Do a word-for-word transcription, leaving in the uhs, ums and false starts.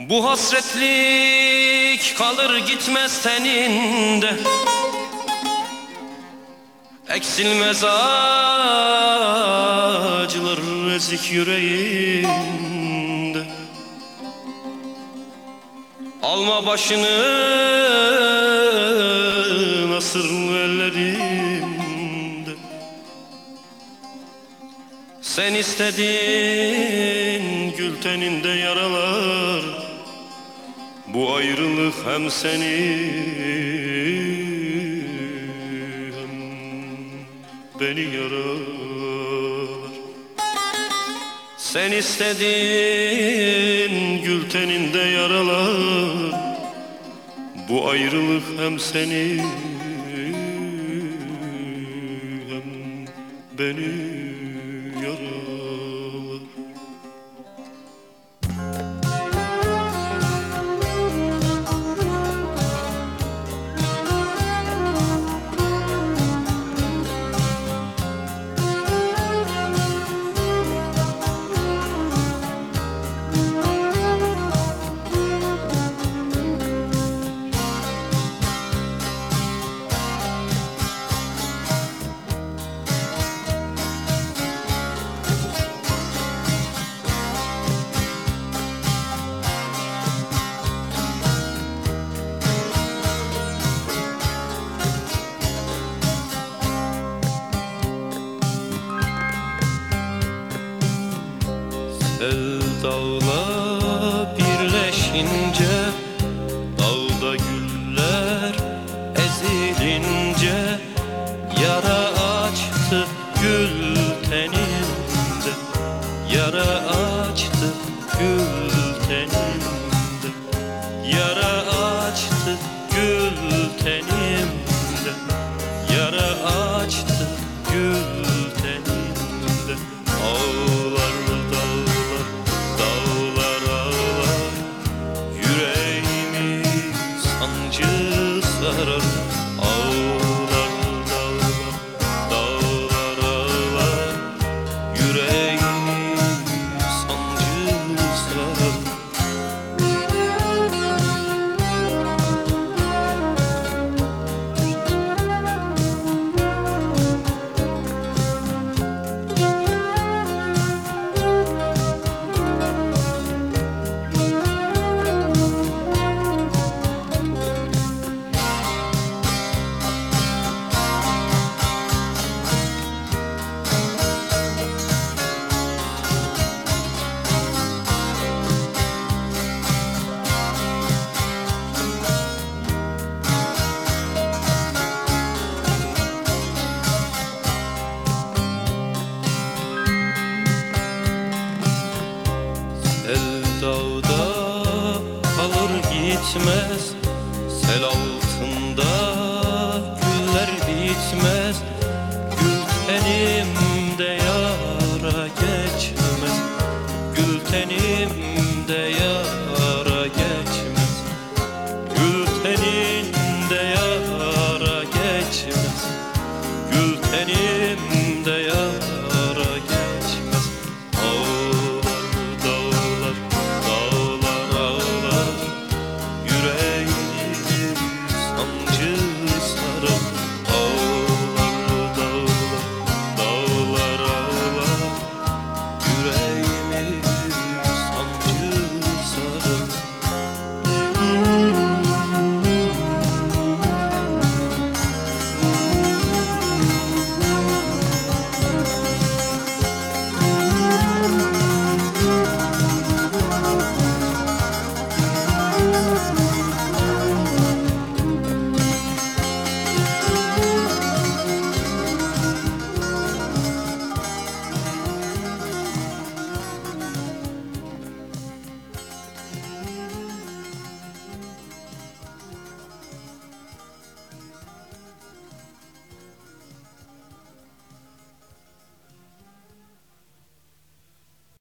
Bu hasretlik kalır gitmez teninde, eksilmez acılar ezik yüreğinde. Alma başını nasırlı ellerinde, sen istedin gül teninde yaralar. Bu ayrılık hem seni hem beni yaralar. Sen istedin gül teninde yaralar. Bu ayrılık hem seni hem beni yaralar. Sevdayla birleşince, dağda güller ezilince, yara açtı gül teninde, yara açtı gül teninde, yara açtı gül teninde, yara açtı gül teninde. Ağlar dağlar, dağlar ağlar, yüreğimi sancı sarar. Ağlar dağlar, dağlar ağlar, yüreğimi sancı sarar. Sevdada kalır gitmez, sel altında güller bitmez. Gül tenim